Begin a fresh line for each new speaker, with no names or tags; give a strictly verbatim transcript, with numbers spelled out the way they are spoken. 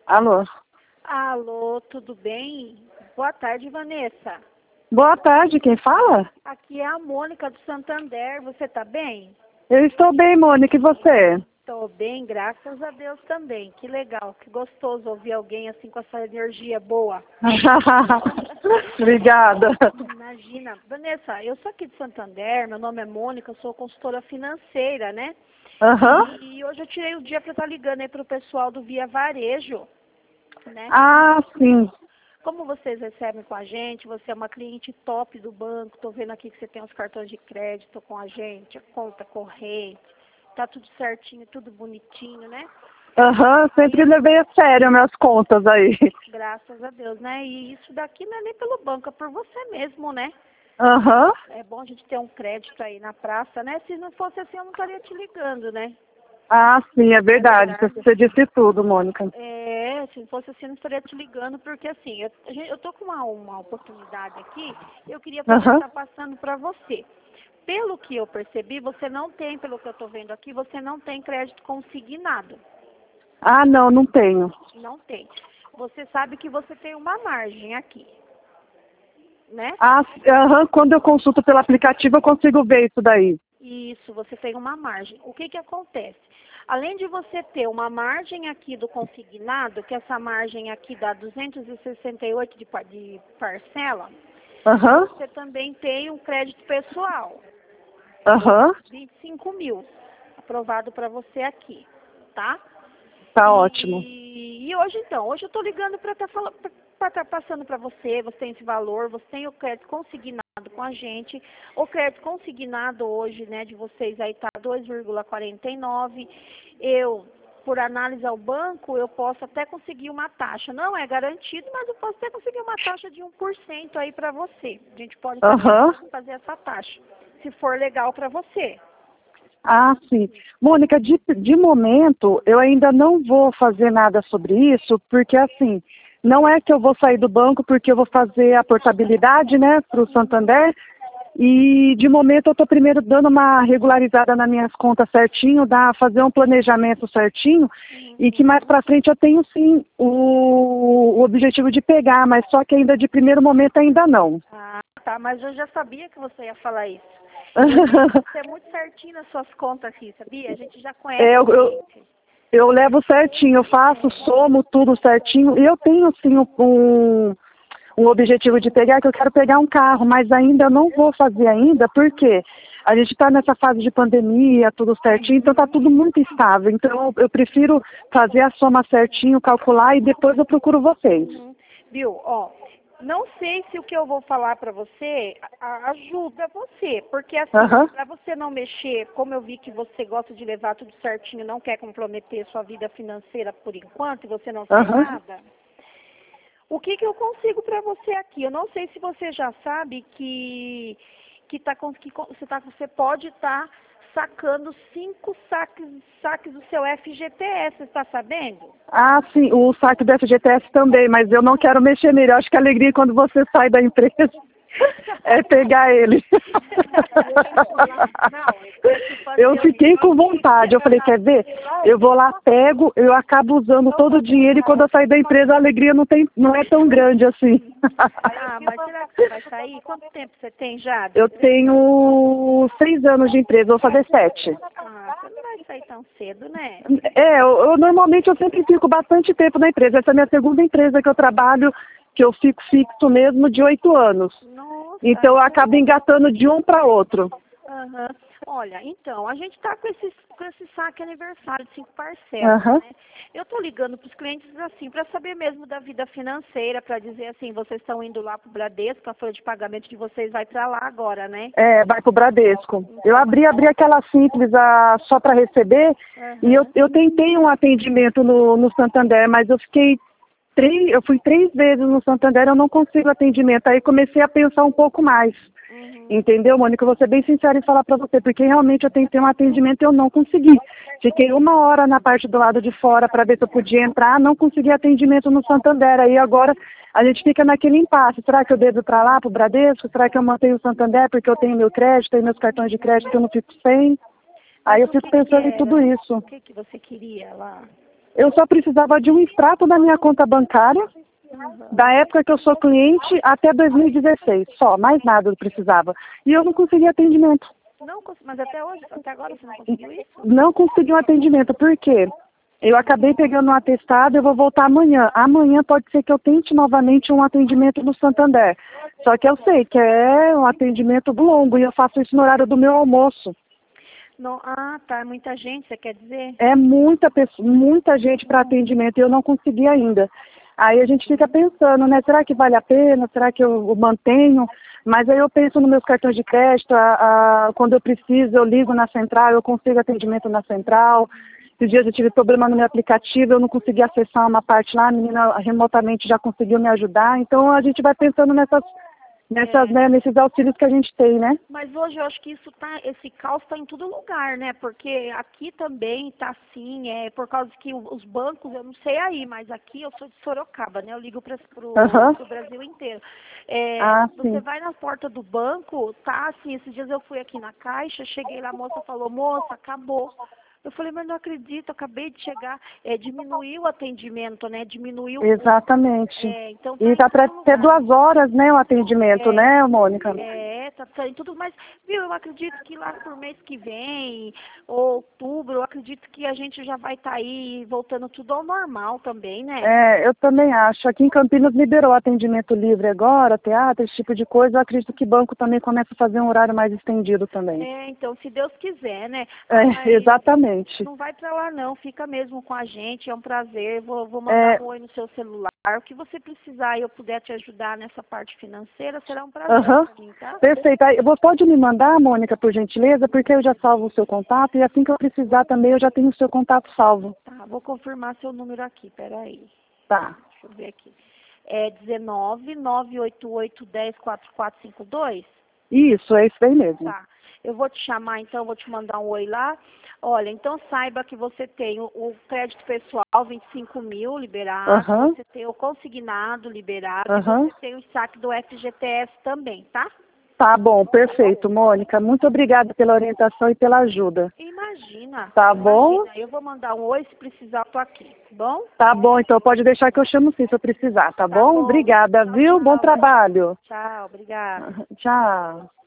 Alô?
Alô, tudo bem? Boa tarde, Vanessa.
Boa tarde, quem fala?
Aqui é a Mônica do Santander, você tá bem?
Eu estou bem, Mônica, e você?
Tô bem, graças a Deus também. Que legal, que gostoso ouvir alguém assim com essa energia boa.
Obrigada.
Imagina. Vanessa, eu sou aqui de Santander, meu nome é Mônica, eu sou consultora financeira, né?
Aham.
E hoje eu tirei o dia para estar ligando aí pro pessoal do Via Varejo, né?
Ah, sim.
Como vocês recebem com a gente, você é uma cliente top do banco, estou vendo aqui que você tem os cartões de crédito com a gente, a conta corrente, tá tudo certinho, tudo bonitinho, né?
Aham, sempre levei a sério minhas contas aí.
Graças a Deus, né? E isso daqui não é nem pelo banco, é por você mesmo, né?
Aham.
É bom a gente ter um crédito aí na praça, né? Se não fosse assim, eu não estaria te ligando, né?
Ah, sim, é verdade.
É verdade.
Você disse tudo, Mônica.
É, se não fosse assim, eu não estaria te ligando, porque assim, eu, a gente- eu tô com uma, uma oportunidade aqui, eu queria poder
Aham.
estar passando para você. Pelo que eu percebi, você não tem, pelo que eu estou vendo aqui, você não tem crédito consignado.
Ah, não, não tenho.
Não tem. Você sabe que você tem uma margem aqui, né?
Ah, aham, quando eu consulto pelo aplicativo eu consigo ver isso daí.
Isso, você tem uma margem. O que que acontece? Além de você ter uma margem aqui do consignado, que essa margem aqui dá duzentos e sessenta e oito de, par- de parcela,
Aham.
você também tem um crédito pessoal,
Aham.
vinte e cinco mil, aprovado para você aqui, tá?
Tá ótimo.
E, e hoje então, hoje eu estou ligando para estar falando, para estar passando para você, você tem esse valor, você tem o crédito consignado com a gente. O crédito consignado hoje, né, de vocês aí tá dois vírgula quarenta e nove. Eu, por análise ao banco, eu posso até conseguir uma taxa. Não é garantido, mas eu posso até conseguir uma taxa de um por cento aí para você. A gente pode
Aham.
fazer essa taxa, se for legal para você.
Ah, sim. Mônica, de, de momento, eu ainda não vou fazer nada sobre isso, porque assim, não é que eu vou sair do banco porque eu vou fazer a portabilidade, né, para o Santander, e de momento eu estou primeiro dando uma regularizada nas minhas contas certinho, dá, fazer um planejamento certinho, e que mais para frente eu tenho sim o, o objetivo de pegar, mas só que ainda de primeiro momento ainda não.
Ah, tá, mas eu já sabia que você ia falar isso. Você é muito certinho nas suas contas aqui, sabia? A gente já conhece
É, eu,
a
eu,
gente.
eu levo certinho, eu faço, somo tudo certinho. E eu tenho, sim, um, um objetivo de pegar, que eu quero pegar um carro, mas ainda eu não vou fazer ainda, porque a gente está nessa fase de pandemia, tudo certinho, então está tudo muito estável. Então eu, eu prefiro fazer a soma certinho, calcular e depois eu procuro vocês.
Uhum. Viu? Ó, não sei se o que eu vou falar pra você a- ajuda você, porque assim,
Aham,
pra você não mexer, como eu vi que você gosta de levar tudo certinho, não quer comprometer sua vida financeira por enquanto e você não faz
aham.
nada, o que que eu consigo pra você aqui? Eu não sei se você já sabe que que tá com- que com- você tá você pode estar sacando cinco saques saques do seu F G T S, você está sabendo?
Ah, sim, o saque do F G T S também, mas eu não quero mexer nele. Eu acho que a alegria é quando você sai da empresa é pegar ele. Eu fiquei com vontade. Eu falei, quer ver? Eu vou lá, pego, eu acabo usando todo o dinheiro e quando eu sair da empresa a alegria não, tem, não é tão grande assim.
Ah, mas será que você vai sair? Quanto tempo você tem já?
Eu tenho seis anos de empresa, vou fazer sete.
Ah, você não vai sair tão cedo, né?
É, eu, eu normalmente eu sempre fico bastante tempo na empresa. Essa é a minha segunda empresa que eu trabalho, que eu fico fixo mesmo de oito anos.
Nossa.
Então eu acabo engatando de um para outro.
Aham. Olha, então, a gente está com esse, com esse saque aniversário de cinco parcelas,
Aham.
né? Eu estou ligando para os clientes assim, para saber mesmo da vida financeira, para dizer assim, vocês estão indo lá para o Bradesco, a folha de pagamento de vocês vai para lá agora, né?
É, vai pro Bradesco. Eu abri, abri aquela simples a, só para receber e eu, eu tentei um atendimento no, no Santander, mas eu fiquei três, eu fui três vezes no Santander, eu não consigo atendimento. Aí comecei a pensar um pouco mais.
Uhum.
Entendeu, Mônica? Eu vou ser bem sincera em falar para você, porque realmente eu tentei um atendimento e eu não consegui. Fiquei uma hora na parte do lado de fora para ver se eu podia entrar, não consegui atendimento no Santander. Aí agora a gente fica naquele impasse. Será que eu devo ir para lá, para o Bradesco? Será que eu mantenho o Santander porque eu tenho meu crédito, tenho meus cartões de crédito que eu não fico sem? Aí eu
Mas o
fico
que que
pensando em
era?
tudo isso.
O que que você queria lá?
Eu só precisava de um extrato da minha conta bancária,
Uhum.
da época que eu sou cliente até dois mil e dezesseis, só, mais nada eu precisava. E eu não consegui atendimento.
Não, cons- mas até hoje, até agora você não conseguiu isso?
Não consegui um atendimento, por quê? Eu acabei pegando um atestado, eu vou voltar amanhã. Amanhã pode ser que eu tente novamente um atendimento no Santander. Só que eu sei que é um atendimento longo e eu faço isso no horário do meu almoço.
Não, ah, tá, é muita gente, você quer dizer?
É muita pessoa, muita gente para atendimento e eu não consegui ainda. Aí a gente fica pensando, né? Será que vale a pena? Será que eu mantenho? Mas aí eu penso nos meus cartões de crédito, a, a, quando eu preciso, eu ligo na central, eu consigo atendimento na central. Esses dias eu tive problema no meu aplicativo, eu não consegui acessar uma parte lá, a menina remotamente já conseguiu me ajudar. Então a gente vai pensando nessas, nessas,
É.
né, nesses auxílios que a gente tem, né?
Mas hoje eu acho que isso tá, esse caos está em todo lugar, né? Porque aqui também tá assim, é por causa que o- os bancos, eu não sei aí, mas aqui eu sou de Sorocaba, né? Eu ligo para o
Aham.
Brasil inteiro. É,
Ah,
você
sim.
vai na porta do banco, tá assim, esses dias eu fui aqui na caixa, cheguei lá, a moça falou, moça, acabou. Eu falei, mas não acredito, acabei de chegar, é, diminuiu o atendimento, né? Diminuiu o-
Exatamente.
é, então tá
E
em
tá para
todo
ter
lugar.
duas horas, né, o atendimento,
É,
né, Mônica?
é, tá, tá em tudo, mas, viu, eu acredito que lá por mês que vem, outubro, eu acredito que a gente já vai estar aí voltando tudo ao normal também, né?
É, eu também acho. Aqui em Campinas liberou atendimento livre agora, teatro, esse tipo de coisa. Eu acredito que banco também começa a fazer um horário mais estendido também.
É, então, se Deus quiser, né?
É,
Mas
exatamente.
não vai pra lá não, fica mesmo com a gente, é um prazer, vou, vou
É,
mandar um oi no seu celular. O que você precisar e eu puder te ajudar nessa parte financeira, será um prazer
aham.
pra mim, tá?
Perfeito. Aí, você pode me mandar, Mônica, por gentileza, porque eu já salvo o seu contato e assim que eu precisar também eu já tenho o seu contato salvo.
Tá, vou confirmar seu número aqui, peraí.
Tá.
Deixa eu ver aqui. É dezenove, nove oito oito, dez, quatro quatro cinco dois?
Isso, é isso aí mesmo.
Tá. Eu vou te chamar, então, vou te mandar um oi lá. Olha, então saiba que você tem o, o crédito pessoal, vinte e cinco mil liberado,
Aham.
você tem o consignado liberado
Aham.
e você tem o saque do F G T S também, tá?
Tá bom, perfeito, Mônica. Muito obrigada pela orientação e pela ajuda.
Imagina.
Tá bom?
Imagina. Eu vou mandar um oi, se precisar, eu tô aqui, tá bom?
Tá bom, então pode deixar que eu chamo sim se eu precisar, tá,
Tá
bom?
bom.
Obrigada,
Tchau,
viu? Bom
tchau.
trabalho.
Tchau, obrigada.
Tchau.